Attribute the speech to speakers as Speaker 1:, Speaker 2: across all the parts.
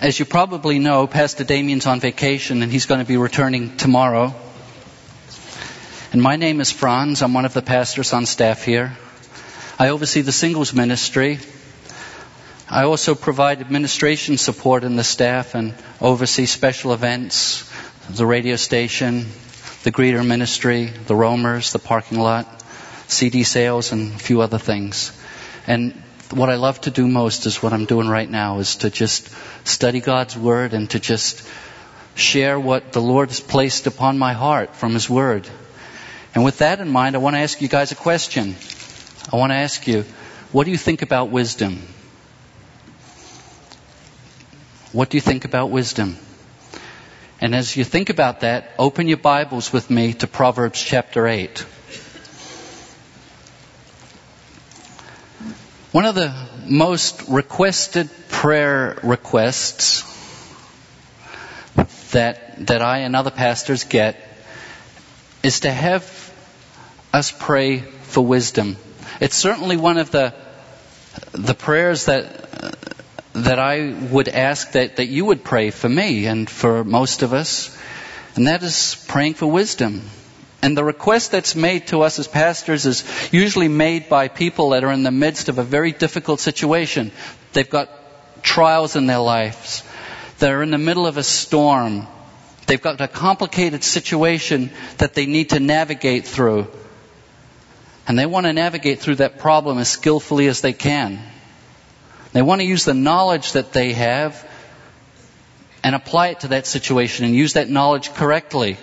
Speaker 1: As you probably know, Pastor Damien's on vacation and he's going to be returning tomorrow. And my name is Franz. I'm one of the pastors on staff here. I oversee the singles ministry. I also provide administration support in the staff and oversee special events, the radio station, the greeter ministry, the roamers, the parking lot, CD sales, and a few other things. And what I love to do most is what I'm doing right now, is to just study God's Word and to just share what the Lord has placed upon my heart from His Word. And with that in mind, I want to ask you guys a question. I want to ask you, what do you think about wisdom? What do you think about wisdom? And as you think about that, open your Bibles with me to Proverbs chapter 8. One of the most requested prayer requests that I and other pastors get is to have us pray for wisdom. It's certainly one of the prayers that I would ask that you would pray for me and for most of us, and that is praying for wisdom. And the request that's made to us as pastors is usually made by people that are in the midst of a very difficult situation. They've got trials in their lives. They're in the middle of a storm. They've got a complicated situation that they need to navigate through. And they want to navigate through that problem as skillfully as they can. They want to use the knowledge that they have and apply it to that situation and use that knowledge correctly.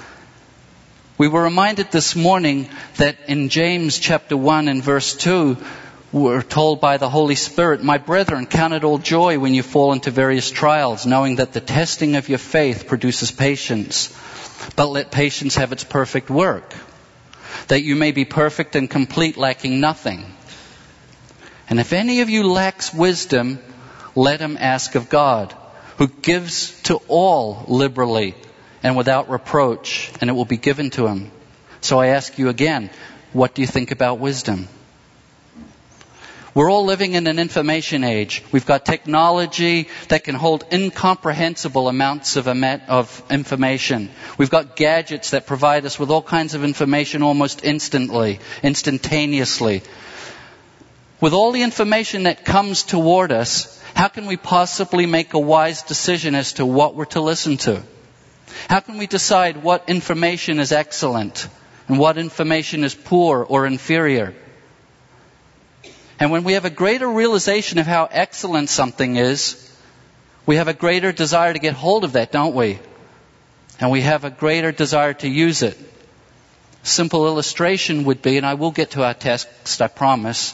Speaker 1: We were reminded this morning that in James chapter 1 and verse 2, we're told by the Holy Spirit, "My brethren, count it all joy when you fall into various trials, knowing that the testing of your faith produces patience. But let patience have its perfect work, that you may be perfect and complete, lacking nothing. And if any of you lacks wisdom, let him ask of God, who gives to all liberally and without reproach, and it will be given to him." So I ask you again, what do you think about wisdom? We're all living in an information age. We've got technology that can hold incomprehensible amounts of information. We've got gadgets that provide us with all kinds of information almost instantaneously. With all the information that comes toward us, how can we possibly make a wise decision as to what we're to listen to? How can we decide what information is excellent and what information is poor or inferior? And when we have a greater realization of how excellent something is, we have a greater desire to get hold of that, don't we? And we have a greater desire to use it. Simple illustration would be, and I will get to our text, I promise.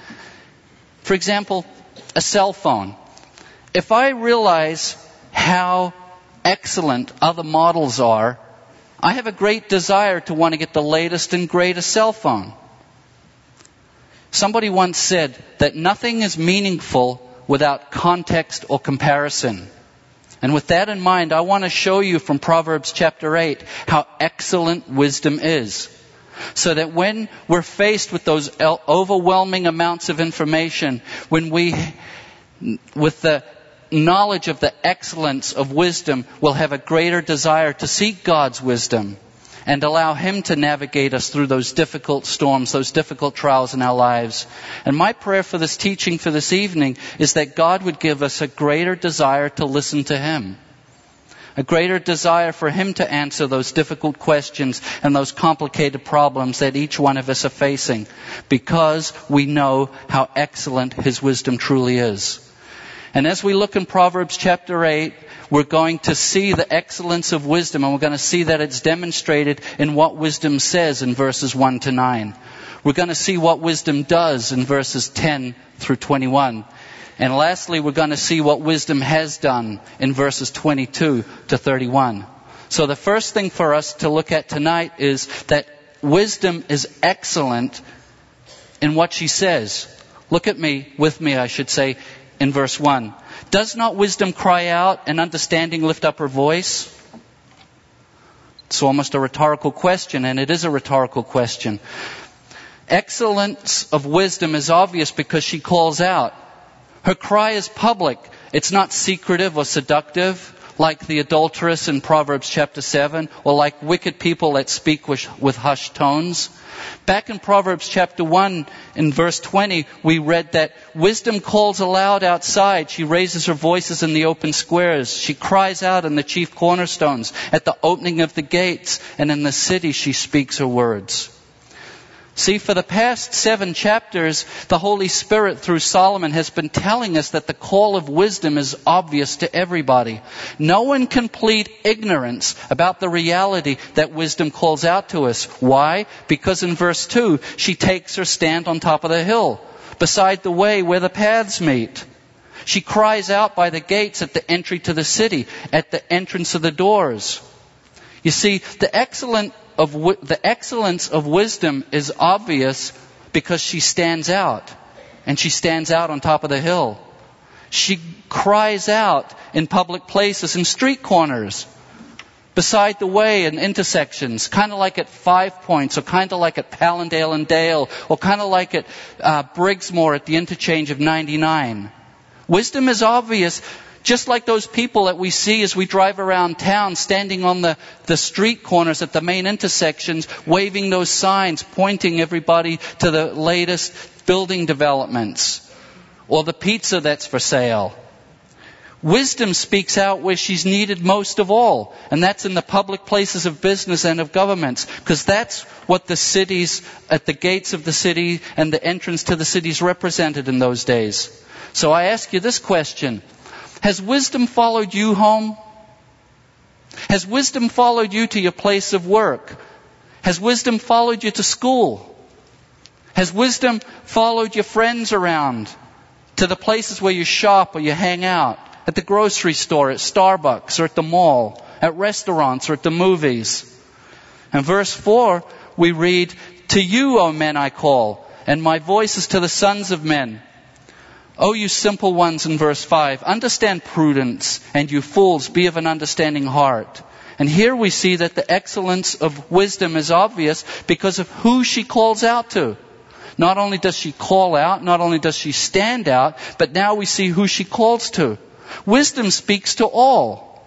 Speaker 1: For example, a cell phone. If I realize how excellent other models are, I have a great desire to want to get the latest and greatest cell phone. Somebody once said that nothing is meaningful without context or comparison. And with that in mind, I want to show you from Proverbs chapter 8 how excellent wisdom is. So that when we're faced with those overwhelming amounts of information, with the knowledge of the excellence of wisdom, we'll have a greater desire to seek God's wisdom and allow Him to navigate us through those difficult storms, those difficult trials in our lives. And my prayer for this teaching for this evening is that God would give us a greater desire to listen to Him. A greater desire for Him to answer those difficult questions and those complicated problems that each one of us are facing, because we know how excellent His wisdom truly is. And as we look in Proverbs chapter 8, we're going to see the excellence of wisdom, and we're going to see that it's demonstrated in what wisdom says in verses 1 to 9. We're going to see what wisdom does in verses 10 through 21. And lastly, we're going to see what wisdom has done in verses 22 to 31. So the first thing for us to look at tonight is that wisdom is excellent in what she says. Look at me, with me I should say, in verse 1. Does not wisdom cry out and understanding lift up her voice? It's almost a rhetorical question, and it is a rhetorical question. Excellence of wisdom is obvious because she calls out. Her cry is public. It's not secretive or seductive like the adulteress in Proverbs chapter 7, or like wicked people that speak with hushed tones. Back in Proverbs chapter 1, in verse 20, we read that wisdom calls aloud outside. She raises her voices in the open squares. She cries out in the chief cornerstones, at the opening of the gates, and in the city she speaks her words. See, for the past 7 chapters, the Holy Spirit through Solomon has been telling us that the call of wisdom is obvious to everybody. No one can plead ignorance about the reality that wisdom calls out to us. Why? Because in verse 2, she takes her stand on top of the hill, beside the way where the paths meet. She cries out by the gates at the entry to the city, at the entrance of the doors. You see, the excellence of wisdom is obvious because she stands out. And she stands out on top of the hill. She cries out in public places and street corners, beside the way and intersections, kind of like at 5 Points, or kind of like at Palindale and Dale, or kind of like at Briggsmore at the interchange of 99. Wisdom is obvious, just like those people that we see as we drive around town, standing on the street corners at the main intersections, waving those signs, pointing everybody to the latest building developments, or the pizza that's for sale. Wisdom speaks out where she's needed most of all, and that's in the public places of business and of governments, because that's what the cities, at the gates of the city and the entrance to the cities represented in those days. So I ask you this question. Has wisdom followed you home? Has wisdom followed you to your place of work? Has wisdom followed you to school? Has wisdom followed your friends around to the places where you shop or you hang out? At the grocery store, at Starbucks, or at the mall, at restaurants, or at the movies. In verse 4, we read, "To you, O men, I call, and my voice is to the sons of men. O you simple ones," in verse 5, "understand prudence, and you fools, be of an understanding heart." And here we see that the excellence of wisdom is obvious because of who she calls out to. Not only does she call out, not only does she stand out, but now we see who she calls to. Wisdom speaks to all.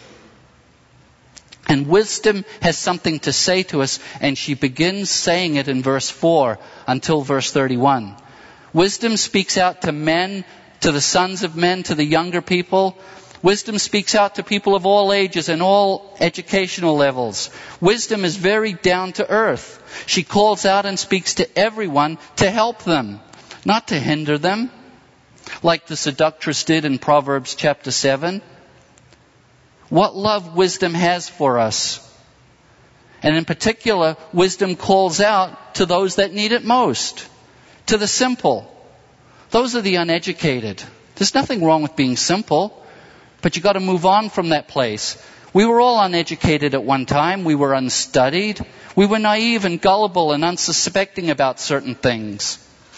Speaker 1: And wisdom has something to say to us, and she begins saying it in verse 4 until verse 31. Wisdom speaks out to men, to the sons of men, to the younger people. Wisdom speaks out to people of all ages and all educational levels. Wisdom is very down to earth. She calls out and speaks to everyone to help them, not to hinder them, like the seductress did in Proverbs chapter 7. What love wisdom has for us. And in particular, wisdom calls out to those that need it most. To the simple. Those are the uneducated. There's nothing wrong with being simple, but you've got to move on from that place. We were all uneducated at one time. We were unstudied. We were naive and gullible and unsuspecting about certain things.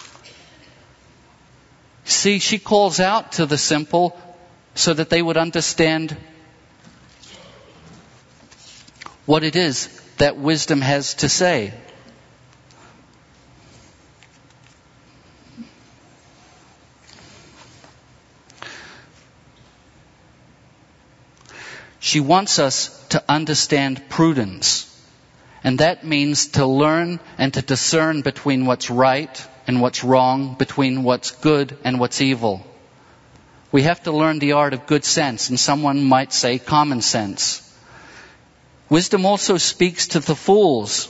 Speaker 1: See, she calls out to the simple so that they would understand what it is that wisdom has to say. She wants us to understand prudence. And that means to learn and to discern between what's right and what's wrong, between what's good and what's evil. We have to learn the art of good sense, and someone might say common sense. Wisdom also speaks to the fools,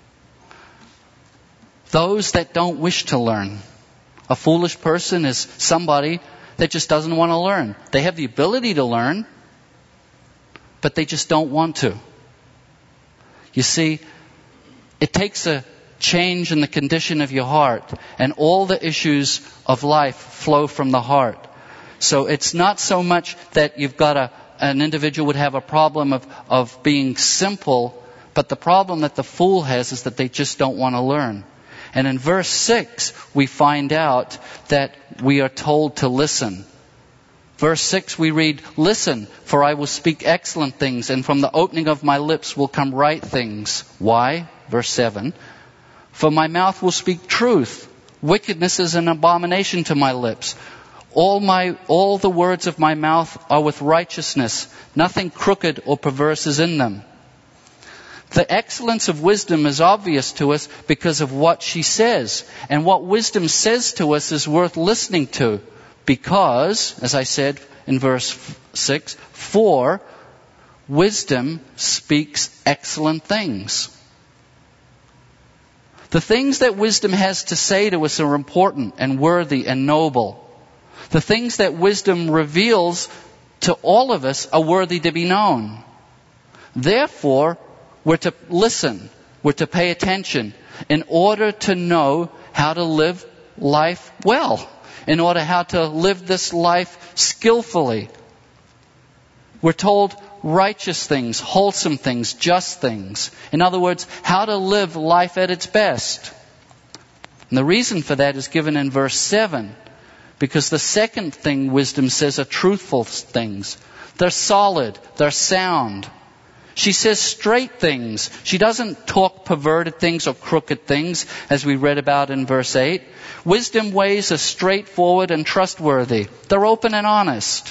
Speaker 1: those that don't wish to learn. A foolish person is somebody that just doesn't want to learn. They have the ability to learn, but they just don't want to. You see, it takes a change in the condition of your heart, and all the issues of life flow from the heart. So it's not so much that you've got an individual would have a problem of being simple, but the problem that the fool has is that they just don't want to learn. And in verse 6, we find out that we are told to listen. Verse 6 we read, "Listen, for I will speak excellent things, and from the opening of my lips will come right things." Why? Verse 7, "For my mouth will speak truth. Wickedness is an abomination to my lips. All the words of my mouth are with righteousness. Nothing crooked or perverse is in them. The excellence of wisdom is obvious to us because of what she says. And what wisdom says to us is worth listening to because, as I said in verse 6, for wisdom speaks excellent things. The things that wisdom has to say to us are important and worthy and noble. The things that wisdom reveals to all of us are worthy to be known. Therefore, we're to listen, we're to pay attention in order to know how to live life well, in order how to live this life skillfully. We're told righteous things, wholesome things, just things. In other words, how to live life at its best. And the reason for that is given in verse 7, because the second thing wisdom says are truthful things. They're solid, they're sound. She says straight things. She doesn't talk perverted things or crooked things, as we read about in verse 8. Wisdom ways are straightforward and trustworthy. They're open and honest.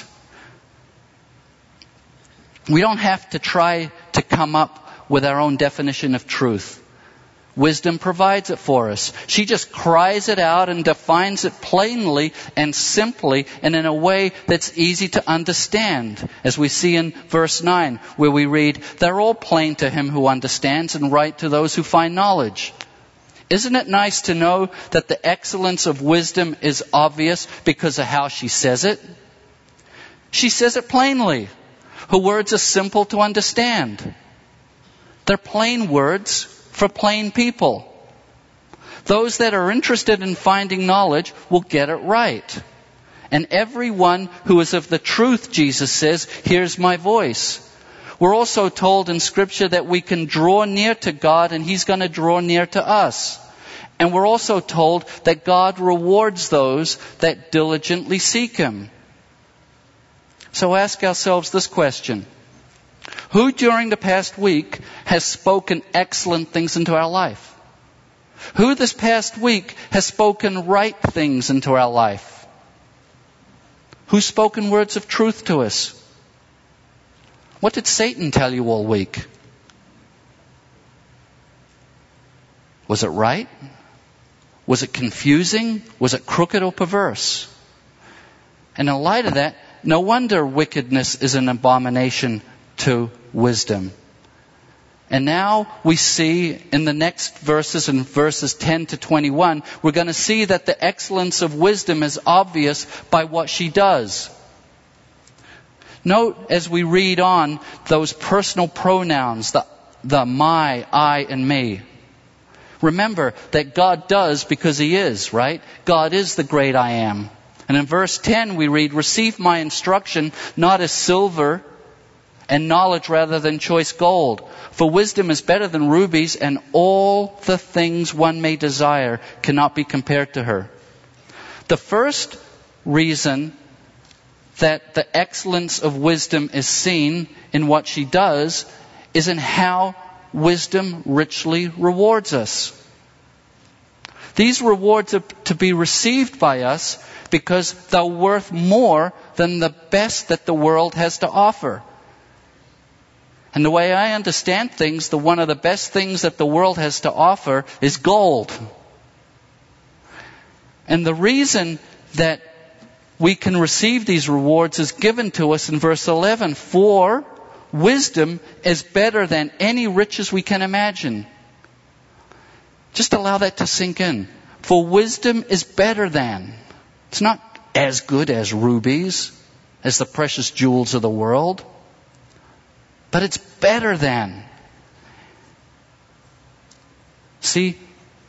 Speaker 1: We don't have to try to come up with our own definition of truth. Wisdom provides it for us. She just cries it out and defines it plainly and simply and in a way that's easy to understand. As we see in verse 9 where we read, they're all plain to him who understands and right to those who find knowledge. Isn't it nice to know that the excellence of wisdom is obvious because of how she says it? She says it plainly. Her words are simple to understand. They're plain words for plain people. Those that are interested in finding knowledge will get it right. And everyone who is of the truth, Jesus says, hears my voice. We're also told in Scripture that we can draw near to God and He's going to draw near to us. And we're also told that God rewards those that diligently seek Him. So ask ourselves this question. Who during the past week has spoken excellent things into our life? Who this past week has spoken right things into our life? Who's spoken words of truth to us? What did Satan tell you all week? Was it right? Was it confusing? Was it crooked or perverse? And in light of that, no wonder wickedness is an abomination to wisdom. And now we see in the next verses, in verses 10 to 21, we're going to see that the excellence of wisdom is obvious by what she does. Note as we read on those personal pronouns, the my, I, and me. Remember that God does because He is, right? God is the great I am. And in verse 10 we read, receive my instruction not as silver and knowledge rather than choice gold. For wisdom is better than rubies, and all the things one may desire cannot be compared to her. The first reason that the excellence of wisdom is seen in what she does is in how wisdom richly rewards us. These rewards are to be received by us because they're worth more than the best that the world has to offer. And the way I understand things, one of the best things that the world has to offer is gold. And the reason that we can receive these rewards is given to us in verse 11. For wisdom is better than any riches we can imagine. Just allow that to sink in. For wisdom is better than. It's not as good as rubies, as the precious jewels of the world. But it's better than. See,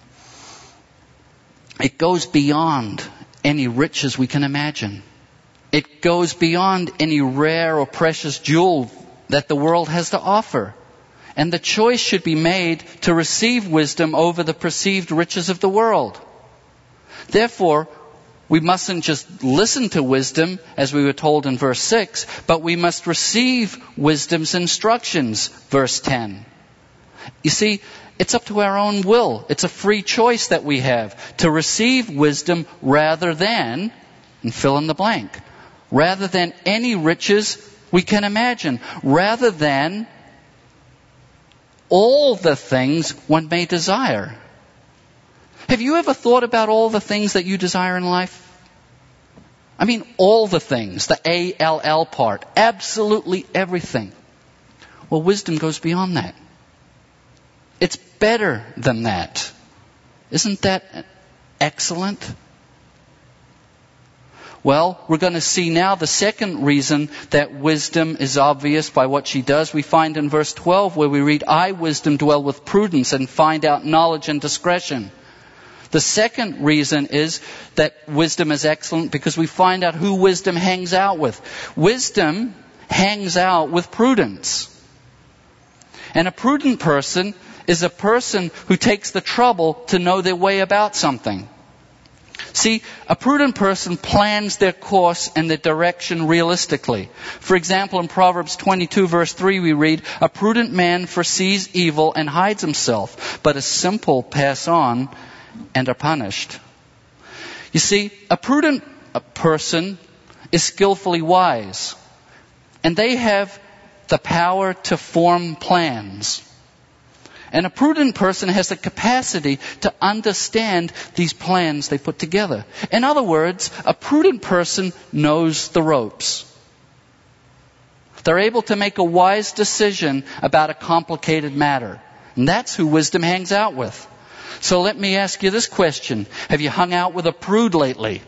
Speaker 1: it goes beyond any riches we can imagine. It goes beyond any rare or precious jewel that the world has to offer. And the choice should be made to receive wisdom over the perceived riches of the world. Therefore, we mustn't just listen to wisdom, as we were told in verse 6, but we must receive wisdom's instructions, verse 10. You see, it's up to our own will. It's a free choice that we have to receive wisdom rather than and fill in the blank. Rather than any riches we can imagine. Rather than all the things one may desire. Have you ever thought about all the things that you desire in life? I mean, all the things, the A-L-L part, absolutely everything. Well, wisdom goes beyond that. It's better than that. Isn't that excellent? Well, we're going to see now the second reason that wisdom is obvious by what she does. We find in verse 12 where we read, I, wisdom, dwell with prudence and find out knowledge and discretion. The second reason is that wisdom is excellent because we find out who wisdom hangs out with. Wisdom hangs out with prudence. And a prudent person is a person who takes the trouble to know their way about something. See, a prudent person plans their course and their direction realistically. For example, in Proverbs 22 verse 3 we read, a prudent man foresees evil and hides himself, but a simple pass on and are punished. You see, a prudent person is skillfully wise, and they have the power to form plans. And a prudent person has the capacity to understand these plans they put together. In other words, a prudent person knows the ropes. They're able to make a wise decision about a complicated matter. And that's who wisdom hangs out with. So let me ask you this question. Have you hung out with a prude lately?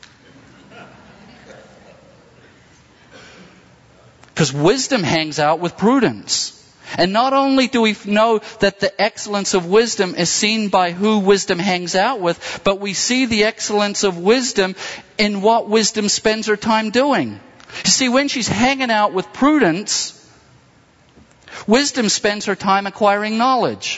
Speaker 1: Because wisdom hangs out with prudence. And not only do we know that the excellence of wisdom is seen by who wisdom hangs out with, but we see the excellence of wisdom in what wisdom spends her time doing. You see, when she's hanging out with prudence, wisdom spends her time acquiring knowledge.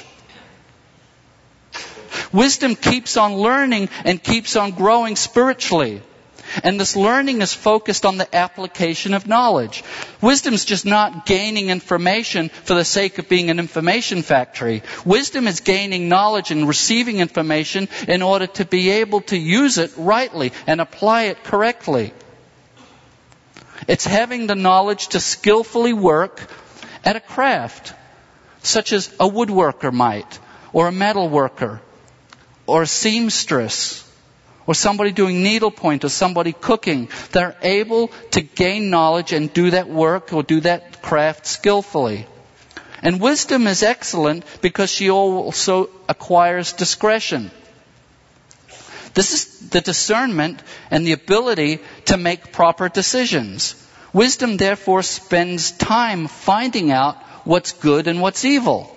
Speaker 1: Wisdom keeps on learning and keeps on growing spiritually. And this learning is focused on the application of knowledge. Wisdom's just not gaining information for the sake of being an information factory. Wisdom is gaining knowledge and receiving information in order to be able to use it rightly and apply it correctly. It's having the knowledge to skillfully work at a craft, such as a woodworker might, or a metal worker, or a seamstress, or somebody doing needlepoint, or somebody cooking. They're able to gain knowledge and do that work or do that craft skillfully. And wisdom is excellent because she also acquires discretion. This is the discernment and the ability to make proper decisions. Wisdom therefore spends time finding out what's good and what's evil.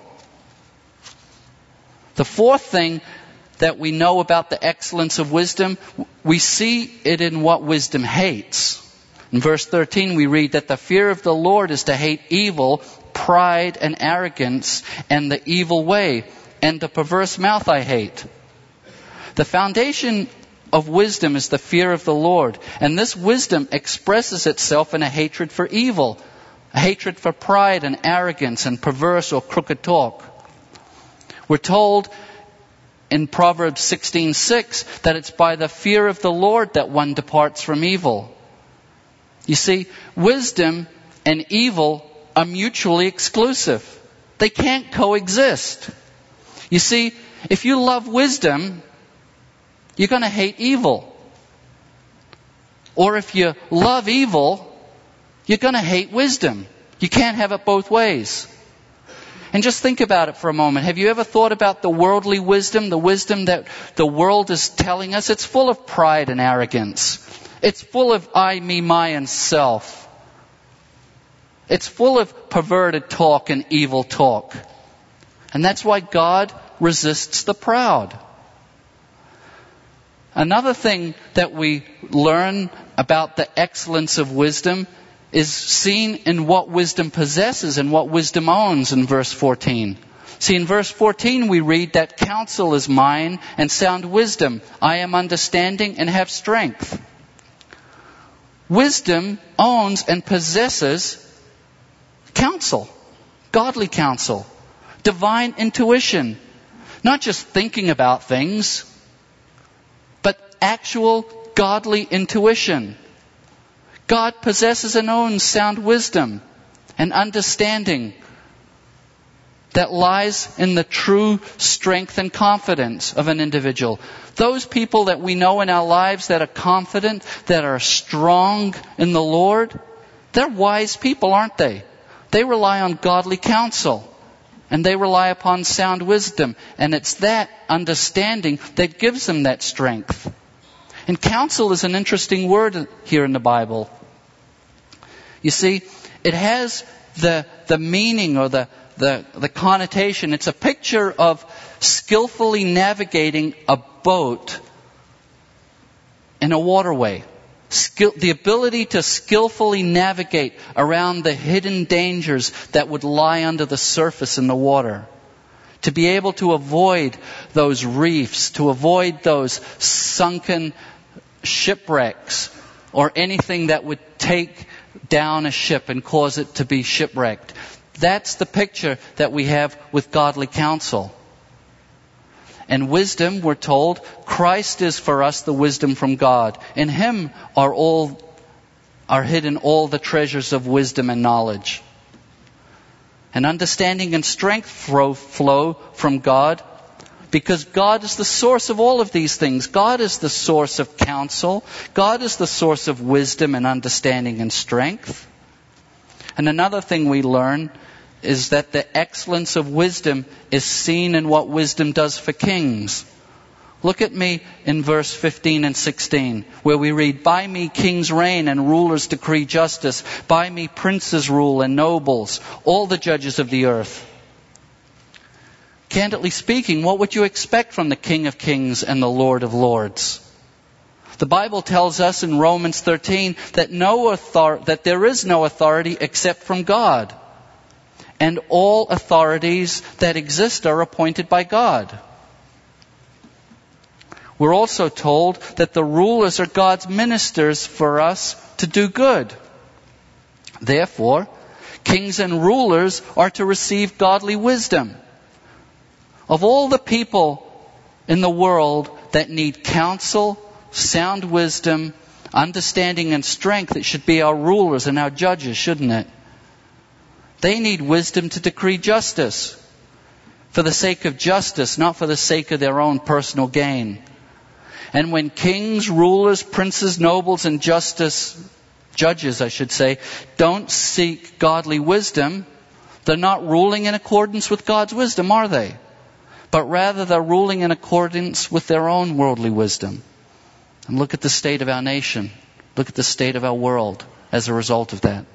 Speaker 1: The fourth thing that we know about the excellence of wisdom, we see it in what wisdom hates. In verse 13 we read that the fear of the Lord is to hate evil, pride and arrogance, and the evil way, and the perverse mouth I hate. The foundation of wisdom is the fear of the Lord, and this wisdom expresses itself in a hatred for evil, a hatred for pride and arrogance and perverse or crooked talk. We're told in Proverbs 16:6 that it's by the fear of the Lord that one departs from evil. You see, wisdom and evil are mutually exclusive. They can't coexist. You see, if you love wisdom, you're going to hate evil. Or if you love evil, you're going to hate wisdom. You can't have it both ways. And just think about it for a moment. Have you ever thought about the worldly wisdom, the wisdom that the world is telling us? It's full of pride and arrogance. It's full of I, me, my, and self. It's full of perverted talk and evil talk. And that's why God resists the proud. Another thing that we learn about the excellence of wisdom is seen in what wisdom possesses and what wisdom owns in verse 14. See, in verse 14 we read that counsel is mine and sound wisdom. I am understanding and have strength. Wisdom owns and possesses counsel, godly counsel, divine intuition, not just thinking about things, but actual godly intuition. God possesses and owns sound wisdom and understanding that lies in the true strength and confidence of an individual. Those people that we know in our lives that are confident, that are strong in the Lord, they're wise people, aren't they? They rely on godly counsel. And they rely upon sound wisdom. And it's that understanding that gives them that strength. And counsel is an interesting word here in the Bible. You see, it has the meaning or the connotation. It's a picture of skillfully navigating a boat in a waterway. The ability to skillfully navigate around the hidden dangers that would lie under the surface in the water. To be able to avoid those reefs, to avoid those sunken shipwrecks, or anything that would take down a ship and cause it to be shipwrecked. That's the picture that we have with godly counsel. And wisdom, we're told, Christ is for us the wisdom from God. In Him are hidden all the treasures of wisdom and knowledge. And understanding and strength flow from God, because God is the source of all of these things. God is the source of counsel. God is the source of wisdom and understanding and strength. And another thing we learn is that the excellence of wisdom is seen in what wisdom does for kings. Look at me in verse 15 and 16, where we read, "By me kings reign and rulers decree justice. By me princes rule and nobles, all the judges of the earth." Candidly speaking, what would you expect from the King of Kings and the Lord of Lords? The Bible tells us in Romans 13 that there is no authority except from God. And all authorities that exist are appointed by God. We're also told that the rulers are God's ministers for us to do good. Therefore, kings and rulers are to receive godly wisdom. Of all the people in the world that need counsel, sound wisdom, understanding and strength, it should be our rulers and our judges, shouldn't it? They need wisdom to decree justice for the sake of justice, not for the sake of their own personal gain. And when kings, rulers, princes, nobles, and judges, don't seek godly wisdom, they're not ruling in accordance with God's wisdom, are they? But rather they're ruling in accordance with their own worldly wisdom. And look at the state of our nation. Look at the state of our world as a result of that.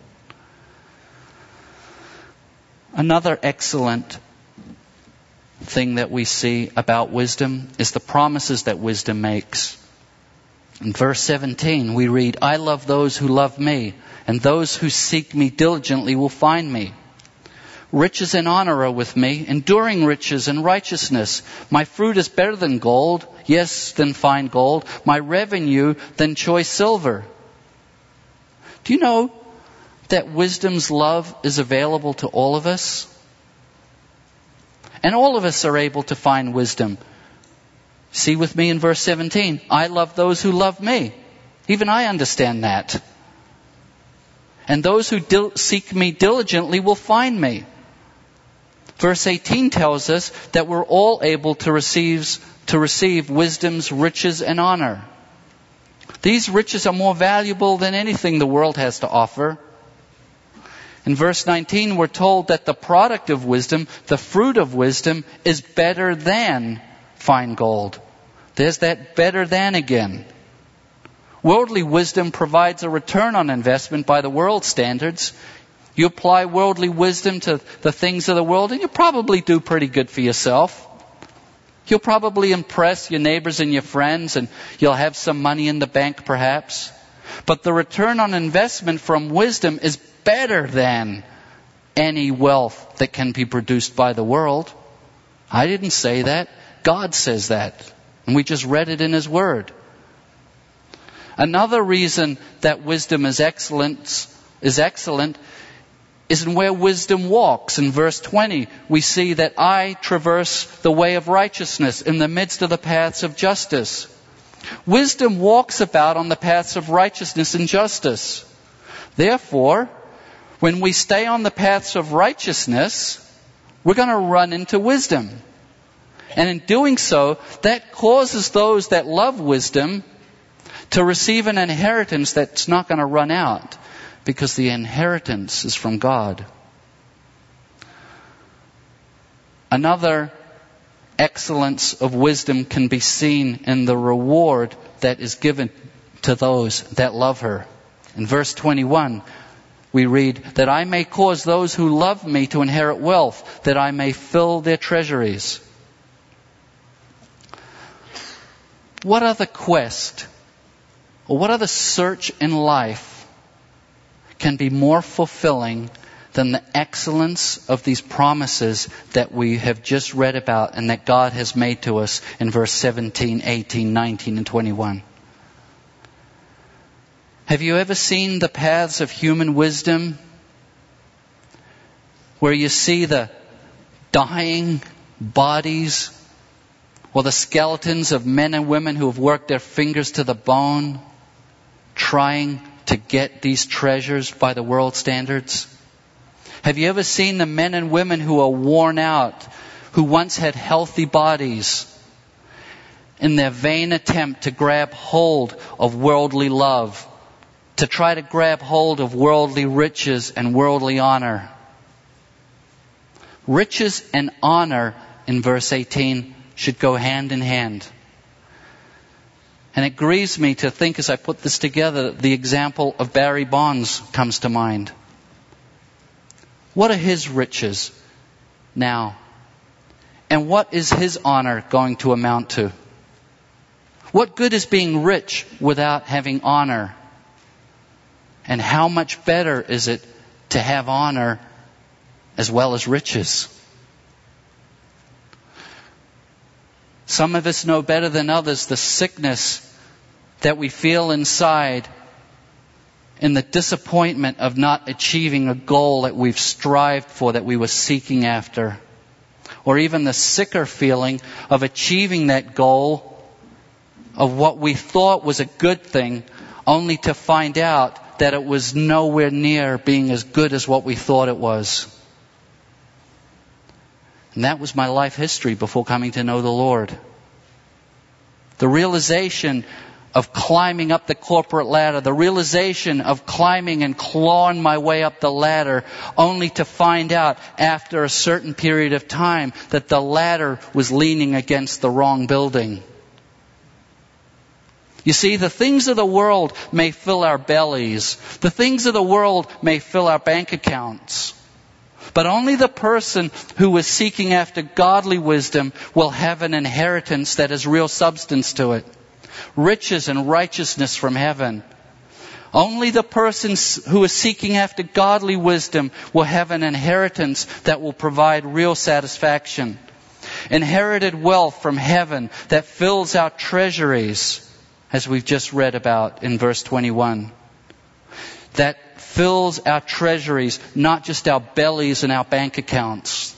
Speaker 1: Another excellent thing that we see about wisdom is the promises that wisdom makes. In verse 17 we read, "I love those who love me, and those who seek me diligently will find me. Riches and honor are with me, enduring riches and righteousness. My fruit is better than gold, yes, than fine gold. My revenue than choice silver." Do you know that wisdom's love is available to all of us? And all of us are able to find wisdom. See with me in verse 17. "I love those who love me." Even I understand that. "And those who seek me diligently will find me." Verse 18 tells us that we're all able to receive wisdom's riches and honor. These riches are more valuable than anything the world has to offer. In verse 19, we're told that the product of wisdom, the fruit of wisdom, is better than fine gold. There's that better than again. Worldly wisdom provides a return on investment by the world standards. You apply worldly wisdom to the things of the world, and you probably do pretty good for yourself. You'll probably impress your neighbors and your friends, and you'll have some money in the bank perhaps. But the return on investment from wisdom is better than any wealth that can be produced by the world. I didn't say that. God says that. And we just read it in His Word. Another reason that wisdom is excellent is in where wisdom walks. In verse 20, we see that I traverse the way of righteousness in the midst of the paths of justice. Wisdom walks about on the paths of righteousness and justice. Therefore, when we stay on the paths of righteousness, we're going to run into wisdom. And in doing so, that causes those that love wisdom to receive an inheritance that's not going to run out, because the inheritance is from God. Another excellence of wisdom can be seen in the reward that is given to those that love her. In verse 21, we read, that I may cause those who love me to inherit wealth, that I may fill their treasuries. What other quest or what other search in life can be more fulfilling than the excellence of these promises that we have just read about and that God has made to us in verse 17, 18, 19, and 21? Have you ever seen the paths of human wisdom where you see the dying bodies or the skeletons of men and women who have worked their fingers to the bone trying to get these treasures by the world standards? Have you ever seen the men and women who are worn out, who once had healthy bodies, in their vain attempt to grab hold of worldly love, to try to grab hold of worldly riches and worldly honor? Riches and honor, in verse 18, should go hand in hand. And it grieves me to think, as I put this together, the example of Barry Bonds comes to mind. What are his riches now? And what is his honor going to amount to? What good is being rich without having honor? And how much better is it to have honor as well as riches? Some of us know better than others the sickness that we feel inside in the disappointment of not achieving a goal that we've strived for, that we were seeking after. Or even the sicker feeling of achieving that goal of what we thought was a good thing, only to find out that it was nowhere near being as good as what we thought it was. And that was my life history before coming to know the Lord. The realization of climbing up the corporate ladder, the realization of climbing and clawing my way up the ladder, only to find out after a certain period of time that the ladder was leaning against the wrong building. You see, the things of the world may fill our bellies. The things of the world may fill our bank accounts. But only the person who is seeking after godly wisdom will have an inheritance that has real substance to it. Riches and righteousness from heaven. Only the person who is seeking after godly wisdom will have an inheritance that will provide real satisfaction. Inherited wealth from heaven that fills our treasuries, as we've just read about in verse 21. That fills our treasuries, not just our bellies and our bank accounts.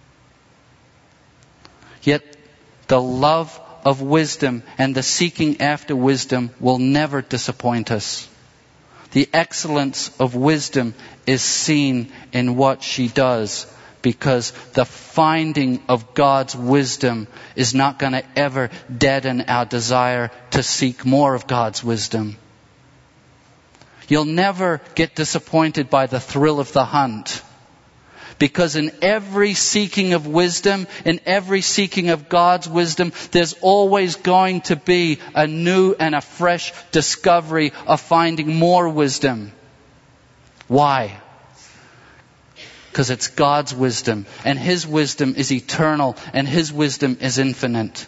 Speaker 1: Yet the love of wisdom and the seeking after wisdom will never disappoint us. The excellence of wisdom is seen in what she does, because the finding of God's wisdom is not going to ever deaden our desire to seek more of God's wisdom. You'll never get disappointed by the thrill of the hunt. Because in every seeking of wisdom, in every seeking of God's wisdom, there's always going to be a new and a fresh discovery of finding more wisdom. Why? Because it's God's wisdom, and His wisdom is eternal, and His wisdom is infinite.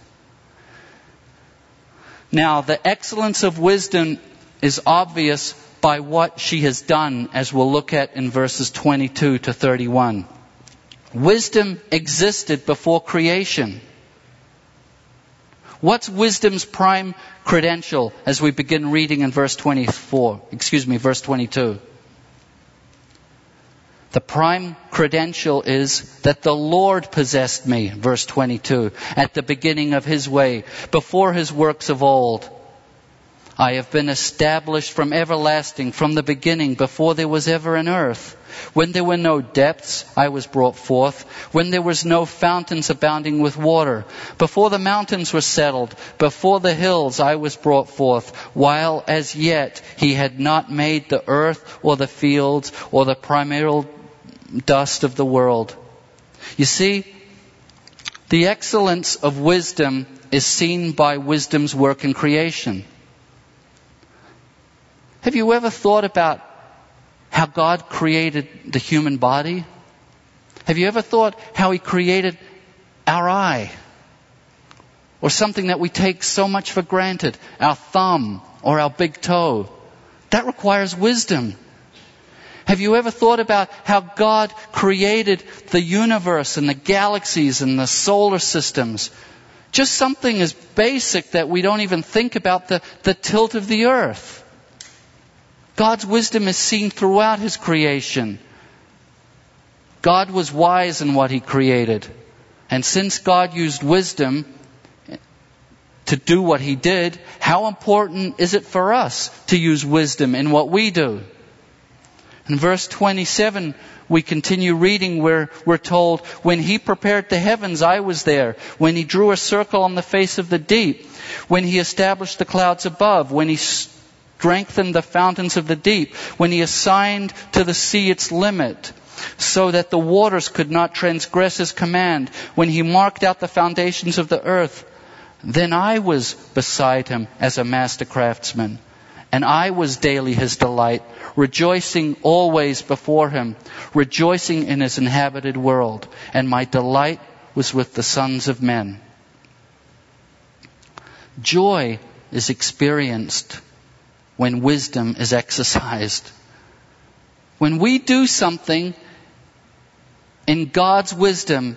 Speaker 1: Now, the excellence of wisdom is obvious by what she has done, as we'll look at in verses 22 to 31. Wisdom existed before creation. What's wisdom's prime credential as we begin reading in verse 22? The prime credential is that the Lord possessed me, verse 22, at the beginning of His way, before His works of old. I have been established from everlasting, from the beginning, before there was ever an earth. When there were no depths, I was brought forth. When there was no fountains abounding with water. Before the mountains were settled, before the hills, I was brought forth. While as yet he had not made the earth or the fields or the primordial dust of the world. You see, the excellence of wisdom is seen by wisdom's work in creation. Have you ever thought about how God created the human body? Have you ever thought how He created our eye? Or something that we take so much for granted, our thumb or our big toe? That requires wisdom. Have you ever thought about how God created the universe and the galaxies and the solar systems? Just something as basic that we don't even think about the tilt of the earth. God's wisdom is seen throughout His creation. God was wise in what He created. And since God used wisdom to do what He did, how important is it for us to use wisdom in what we do? In verse 27, we continue reading where we're told, when He prepared the heavens, I was there. When He drew a circle on the face of the deep. When He established the clouds above. When He strengthened the fountains of the deep. When He assigned to the sea its limit, so that the waters could not transgress His command. When He marked out the foundations of the earth. Then I was beside Him as a master craftsman. And I was daily His delight, rejoicing always before Him, rejoicing in His inhabited world. And my delight was with the sons of men. Joy is experienced when wisdom is exercised. When we do something in God's wisdom,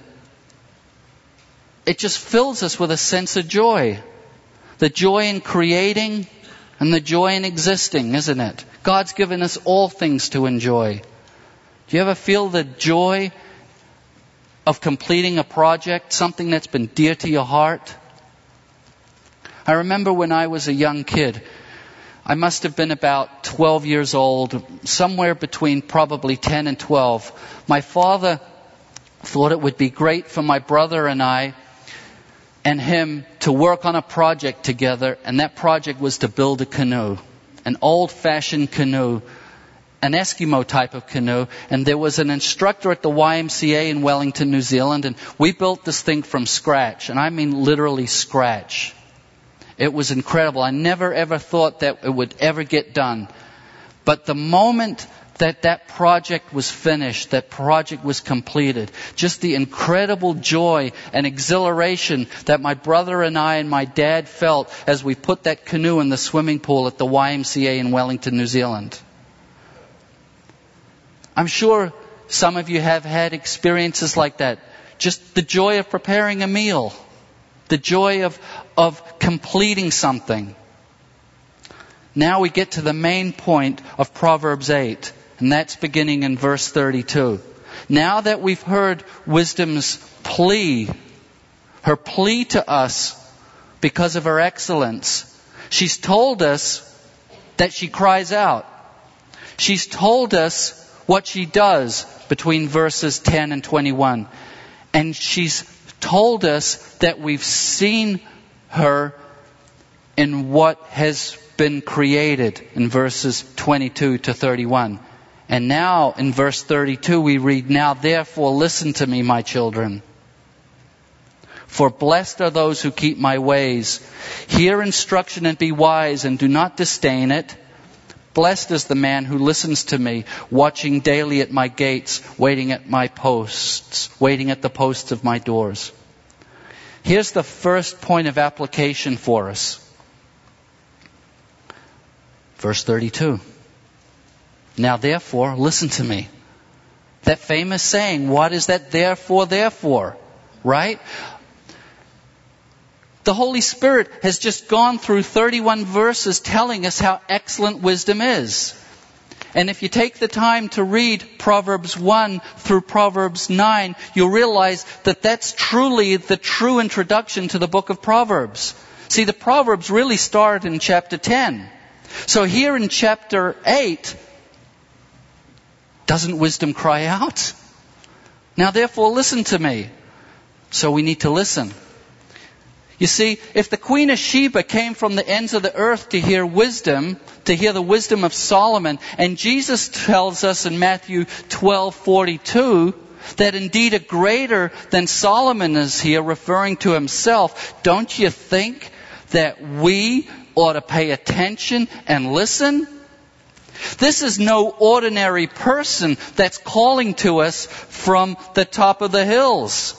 Speaker 1: it just fills us with a sense of joy. The joy in creating and the joy in existing, isn't it? God's given us all things to enjoy. Do you ever feel the joy of completing a project, something that's been dear to your heart? I remember when I was a young kid, I must have been about 12 years old, somewhere between probably 10 and 12. My father thought it would be great for my brother and I and him to work on a project together, and that project was to build a canoe, an old-fashioned canoe, an Eskimo type of canoe. And there was an instructor at the YMCA in Wellington, New Zealand, and we built this thing from scratch, and I mean literally scratch. It was incredible. I never ever thought that it would ever get done. But the moment that project was finished, that project was completed, just the incredible joy and exhilaration that my brother and I and my dad felt as we put that canoe in the swimming pool at the YMCA in Wellington, New Zealand. I'm sure some of you have had experiences like that. Just the joy of preparing a meal. The joy of completing something. Now we get to the main point of Proverbs 8. And that's beginning in verse 32. Now that we've heard wisdom's plea, her plea to us because of her excellence, she's told us that she cries out. She's told us what she does between verses 10 and 21. And she's told us that we've seen her in what has been created in verses 22 to 31. And now in verse 32 we read, now therefore listen to me, my children. For blessed are those who keep my ways. Hear instruction and be wise, and do not disdain it. Blessed is the man who listens to me, watching daily at my gates, waiting at the posts of my doors. Here's the first point of application for us. Verse 32. Now therefore, listen to me. That famous saying, what is that therefore? Right? The Holy Spirit has just gone through 31 verses telling us how excellent wisdom is. And if you take the time to read Proverbs 1 through Proverbs 9, you'll realize that that's truly the true introduction to the book of Proverbs. See, the Proverbs really start in chapter 10. So here in chapter 8, doesn't wisdom cry out? Now therefore listen to me. So we need to listen. You see, if the Queen of Sheba came from the ends of the earth to hear wisdom, to hear the wisdom of Solomon, and Jesus tells us in Matthew 12:42 that indeed a greater than Solomon is here, referring to himself, don't you think that we ought to pay attention and listen? This is no ordinary person that's calling to us from the top of the hills.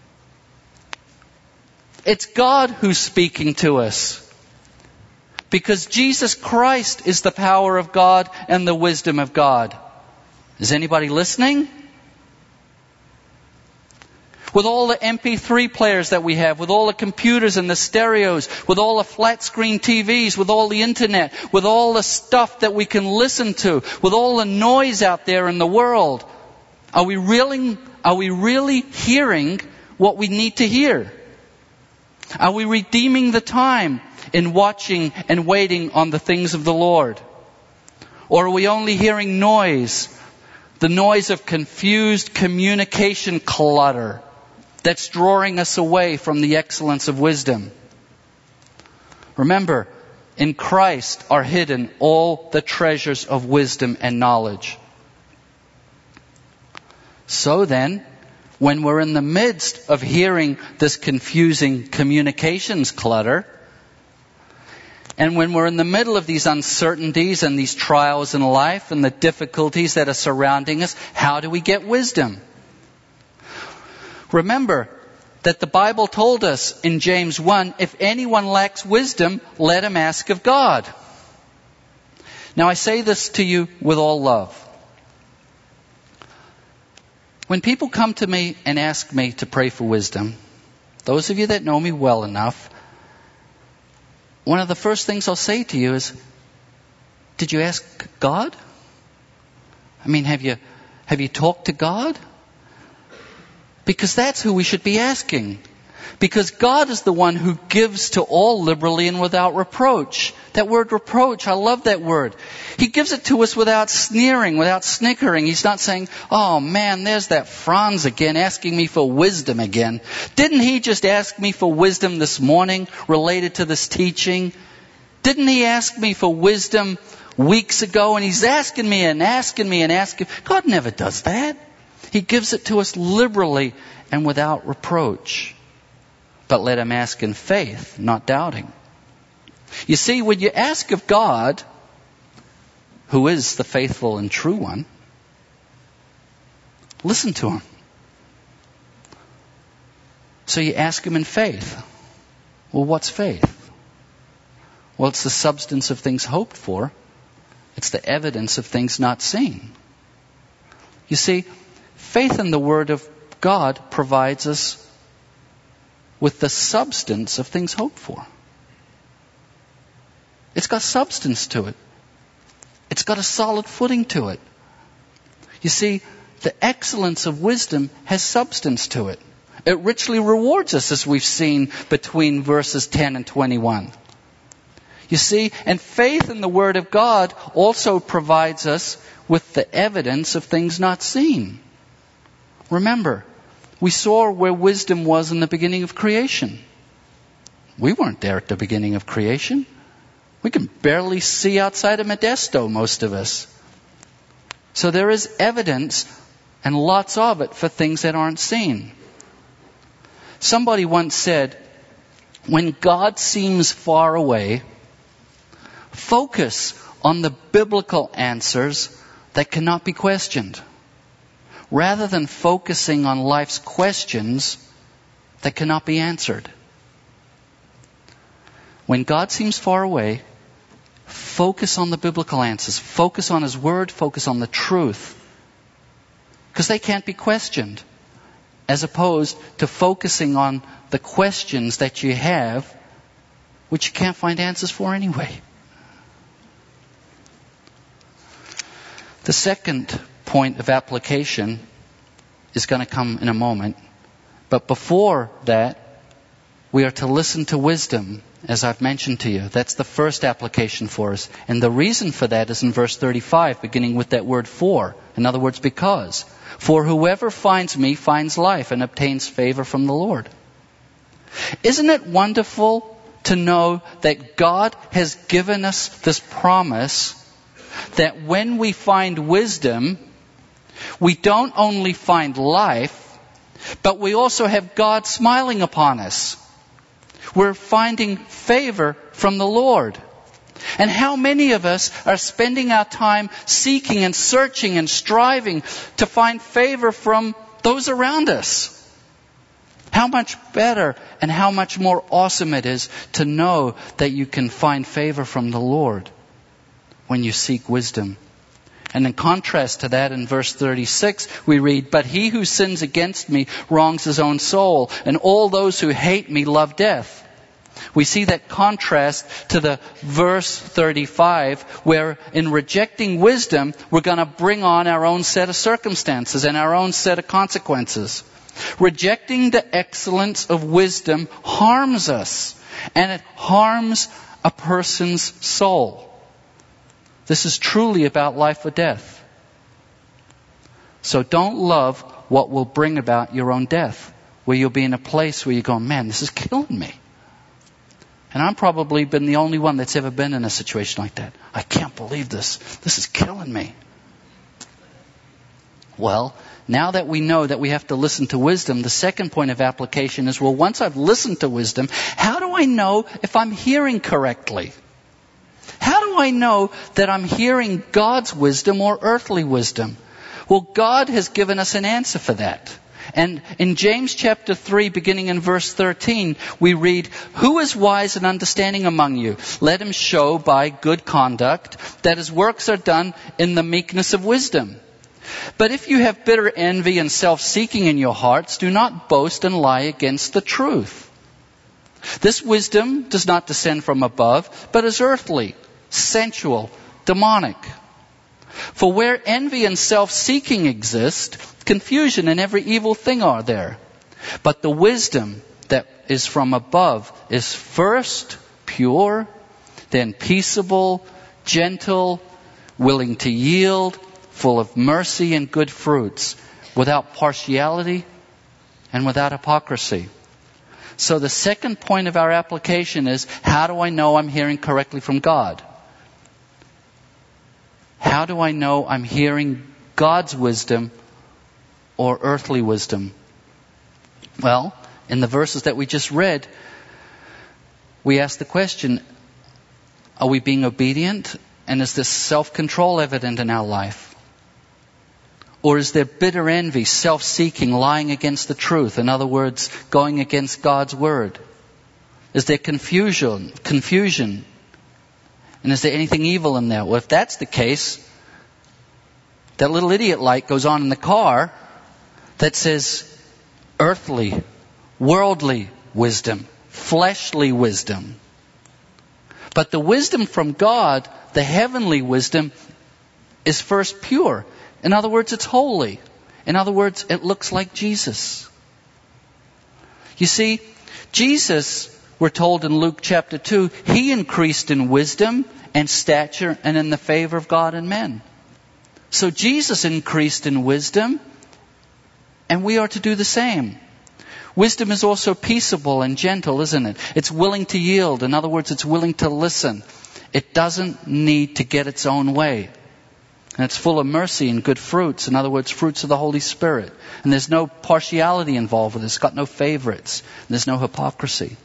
Speaker 1: It's God who's speaking to us. Because Jesus Christ is the power of God and the wisdom of God. Is anybody listening? With all the MP3 players that we have, with all the computers and the stereos, with all the flat screen TVs, with all the internet, with all the stuff that we can listen to, with all the noise out there in the world, are we really hearing what we need to hear? Are we redeeming the time in watching and waiting on the things of the Lord? Or are we only hearing noise, the noise of confused communication clutter that's drawing us away from the excellence of wisdom? Remember, in Christ are hidden all the treasures of wisdom and knowledge. So then, when we're in the midst of hearing this confusing communications clutter, and when we're in the middle of these uncertainties and these trials in life and the difficulties that are surrounding us, how do we get wisdom? Remember that the Bible told us in James 1, if anyone lacks wisdom, let him ask of God. Now I say this to you with all love. When people come to me and ask me to pray for wisdom, those of you that know me well enough, one of the first things I'll say to you is, did you ask God? I mean, have you talked to God? Because that's who we should be asking. Because God is the one who gives to all liberally and without reproach. That word reproach, I love that word. He gives it to us without sneering, without snickering. He's not saying, oh man, there's that Franz again asking me for wisdom again. Didn't he just ask me for wisdom this morning related to this teaching? Didn't he ask me for wisdom weeks ago? And he's asking me and asking me and asking. God never does that. He gives it to us liberally and without reproach. But let him ask in faith, not doubting. You see, when you ask of God, who is the faithful and true one, listen to him. So you ask him in faith. Well, what's faith? Well, it's the substance of things hoped for. It's the evidence of things not seen. You see, faith in the Word of God provides us with the substance of things hoped for. It's got substance to it. It's got a solid footing to it. You see, the excellence of wisdom has substance to it. It richly rewards us, as we've seen between verses 10 and 21. You see, and faith in the Word of God also provides us with the evidence of things not seen. Remember, we saw where wisdom was in the beginning of creation. We weren't there at the beginning of creation. We can barely see outside of Modesto, most of us. So there is evidence, and lots of it, for things that aren't seen. Somebody once said, when God seems far away, focus on the biblical answers that cannot be questioned, rather than focusing on life's questions that cannot be answered. When God seems far away, focus on the biblical answers. Focus on His Word. Focus on the truth. Because they can't be questioned. As opposed to focusing on the questions that you have, which you can't find answers for anyway. The second point of application is going to come in a moment. But before that, we are to listen to wisdom as I've mentioned to you. That's the first application for us. And the reason for that is in verse 35, beginning with that word for. In other words, because. For whoever finds me finds life and obtains favor from the Lord. Isn't it wonderful to know that God has given us this promise that when we find wisdom, we don't only find life, but we also have God smiling upon us. We're finding favor from the Lord. And how many of us are spending our time seeking and searching and striving to find favor from those around us? How much better and how much more awesome it is to know that you can find favor from the Lord when you seek wisdom. And in contrast to that, in verse 36, we read, "But he who sins against me wrongs his own soul, and all those who hate me love death." We see that contrast to the verse 35, where in rejecting wisdom, we're going to bring on our own set of circumstances and our own set of consequences. Rejecting the excellence of wisdom harms us, and it harms a person's soul. This is truly about life or death. So don't love what will bring about your own death, where you'll be in a place where you go, man, this is killing me. And I've probably been the only one that's ever been in a situation like that. I can't believe this. This is killing me. Well, now that we know that we have to listen to wisdom, the second point of application is, well, once I've listened to wisdom, how do I know if I'm hearing correctly? How do I know that I'm hearing God's wisdom or earthly wisdom? Well, God has given us an answer for that. And in James chapter 3, beginning in verse 13, we read, "Who is wise and understanding among you? Let him show by good conduct that his works are done in the meekness of wisdom. But if you have bitter envy and self-seeking in your hearts, do not boast and lie against the truth. This wisdom does not descend from above, but is earthly, sensual, demonic. For where envy and self-seeking exist, confusion and every evil thing are there. But the wisdom that is from above is first pure, then peaceable, gentle, willing to yield, full of mercy and good fruits, without partiality and without hypocrisy." So the second point of our application is, how do I know I'm hearing correctly from God? How do I know I'm hearing God's wisdom or earthly wisdom? Well, in the verses that we just read, we ask the question, are we being obedient? And is this self-control evident in our life? Or is there bitter envy, self-seeking, lying against the truth? In other words, going against God's word. Is there confusion? And is there anything evil in there? Well, if that's the case, that little idiot light goes on in the car that says earthly, worldly wisdom, fleshly wisdom. But the wisdom from God, the heavenly wisdom, is first pure. In other words, it's holy. In other words, it looks like Jesus. You see, Jesus, we're told in Luke chapter 2, he increased in wisdom and stature and in the favor of God and men. So Jesus increased in wisdom, and we are to do the same. Wisdom is also peaceable and gentle, isn't it? It's willing to yield. In other words, it's willing to listen. It doesn't need to get its own way. And it's full of mercy and good fruits. In other words, fruits of the Holy Spirit. And there's no partiality involved with it. It's got no favorites. And there's no hypocrisy.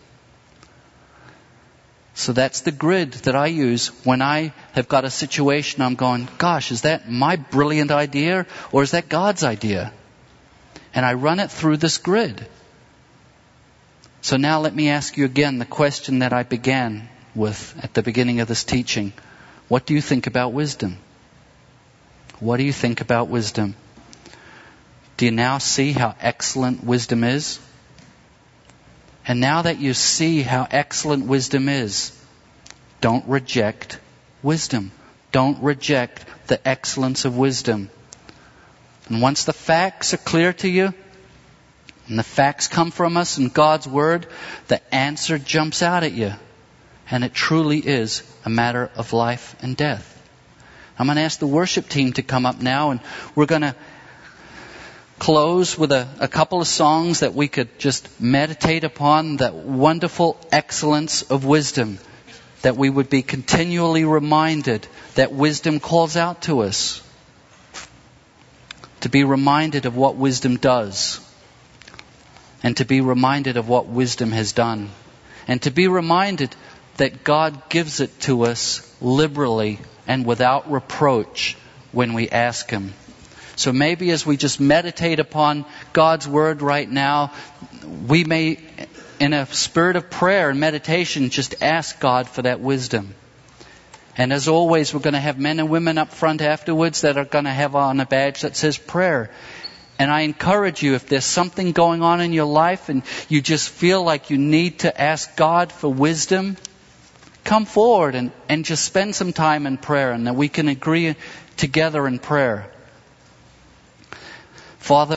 Speaker 1: So that's the grid that I use when I have got a situation I'm going, gosh, is that my brilliant idea or is that God's idea? And I run it through this grid. So now let me ask you again the question that I began with at the beginning of this teaching. What do you think about wisdom? What do you think about wisdom? Do you now see how excellent wisdom is? And now that you see how excellent wisdom is, don't reject wisdom. Don't reject the excellence of wisdom. And once the facts are clear to you, and the facts come from us in God's Word, the answer jumps out at you. And it truly is a matter of life and death. I'm going to ask the worship team to come up now, and we're going to close with a couple of songs that we could just meditate upon, that wonderful excellence of wisdom, that we would be continually reminded that wisdom calls out to us, to be reminded of what wisdom does, and to be reminded of what wisdom has done, and to be reminded that God gives it to us liberally and without reproach when we ask Him. So maybe as we just meditate upon God's Word right now, we may, in a spirit of prayer and meditation, just ask God for that wisdom. And as always, we're going to have men and women up front afterwards that are going to have on a badge that says prayer. And I encourage you, if there's something going on in your life and you just feel like you need to ask God for wisdom, come forward and just spend some time in prayer, and that we can agree together in prayer. Father,